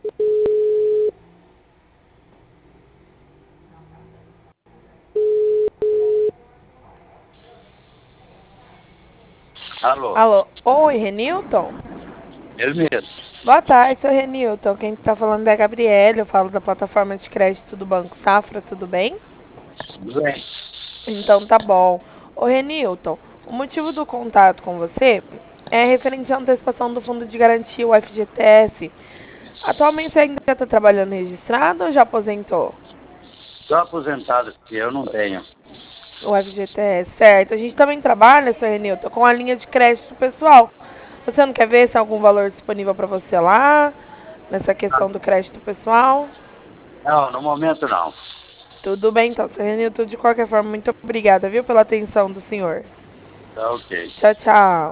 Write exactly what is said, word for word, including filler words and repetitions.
Alô, Alô, oi, Renilton? eu mesmo. Boa tarde, sou Renilton. Quem tá falando é a Gabriela, eu falo da plataforma de crédito do Banco Safra, tudo bem? Tudo bem? Então tá bom. Ô Renilton, o motivo do contato com você é referente à antecipação do Fundo de Garantia, o F G T S. Atualmente você ainda está trabalhando registrado ou já aposentou? Estou aposentado aqui, eu não tenho. O F G T S, certo. A gente também trabalha, seu Renilton, com a linha de crédito pessoal. Você não quer ver se há algum valor disponível para você lá, nessa questão do crédito pessoal? Não, no momento não. Tudo bem, então, seu Renilton, de qualquer forma, muito obrigada, viu, pela atenção do senhor. Tá ok. Tchau, tchau.